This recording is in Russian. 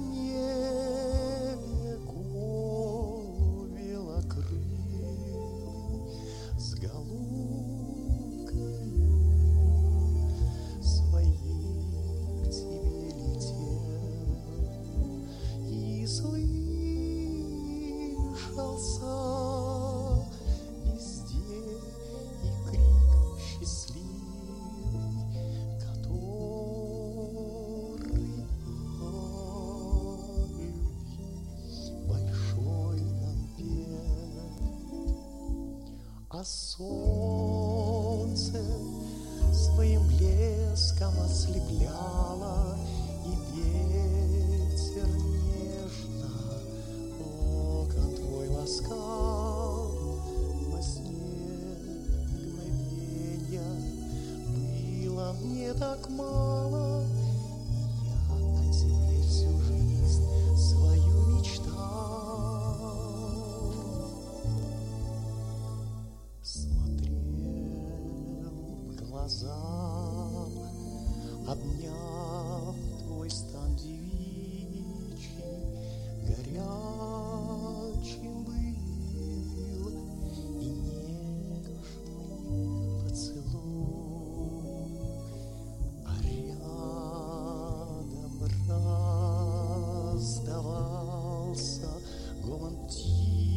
небе голубела крылый с голубкою своей к тебе летел, и слышался везде и крик счастливый, который о любви большой нам пел. А солнце своим блеском ослепляло, и ветер нежно локон твой ласкал. Во сне мгновенья было мне так мало, и я о тебе всю жизнь свою мечтал. Смотрел в глаза, обняв твой стан девичий, горячим был и нежный поцелуй, а рядом раздавался гомон птиц.